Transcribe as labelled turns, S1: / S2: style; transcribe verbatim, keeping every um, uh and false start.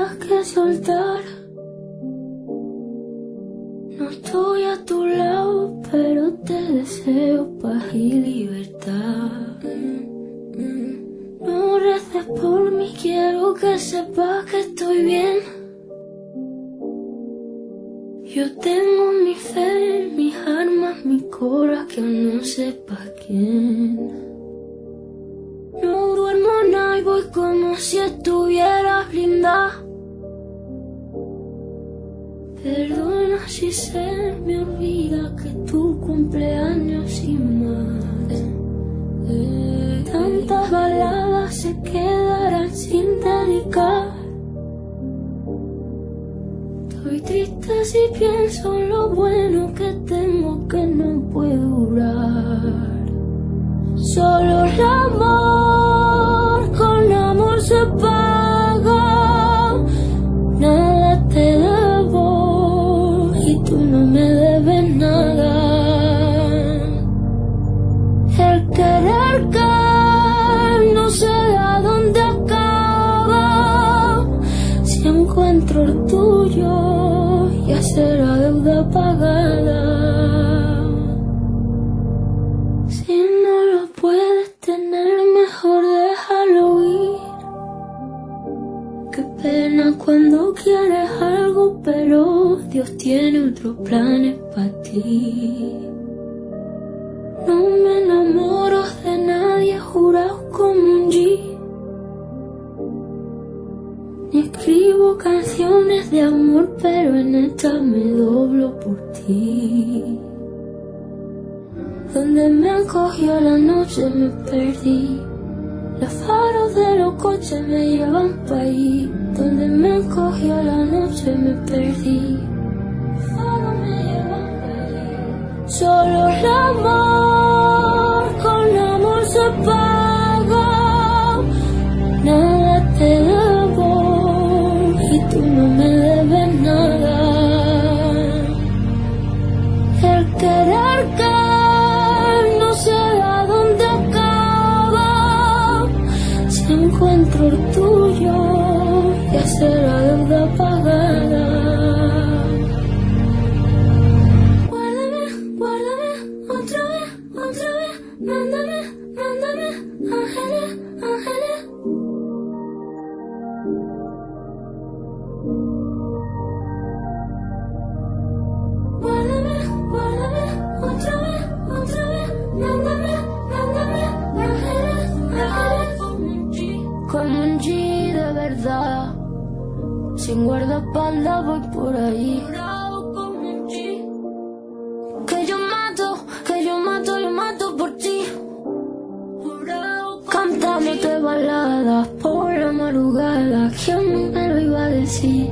S1: tengas que soltar. No estoy a tu lado, pero te deseo paz y libertad. No reces por mí, quiero que sepas que estoy bien. Yo tengo mi fe, mis armas, mi cora, que no sepa quién. No duermo nada y voy como si estuviera blindada. Perdona si se me olvida que tu cumpleaños sin más. Eh, tantas baladas se quedarán sin dedicar. Estoy triste si pienso en lo bueno que tengo que no puedo durar. Solo el amor, con amor se paga. Nada te debo y tú no me debes nada. El querer que no sé a dónde acaba. Si encuentro el tuyo, ya será deuda pagada. Si no lo puedes tener, mejor déjalo ir. Qué pena cuando quieres algo, pero Dios tiene otros planes para ti. No me enamoro de nadie, jurado como un G. Ni escribo canciones de amor, pero en esta me doblo por ti. Donde me acogió la noche me perdí. Los faros de los coches me llevan pa' allí. Donde me acogió la noche me perdí. Los faros me llevan pa' allí. Solo el amor, con amor se paga. Nada te debo y tú no me debes nada. El querer que no sé a dónde acaba. Si encuentro el tuyo, ya será deuda pagada. Guárdame, guárdame, otra vez, otra vez. Mándame, mándame, ángeles, ángeles. Guárdame, guárdame, otra vez, otra vez. Mándame, mándame, ángeles, ángeles. Como un G de verdad. Sin guardaespaldas voy por ahí. Que yo mato, que yo mato, yo mato por ti. Cantándote baladas por la madrugada. ¿Quién me lo iba a decir?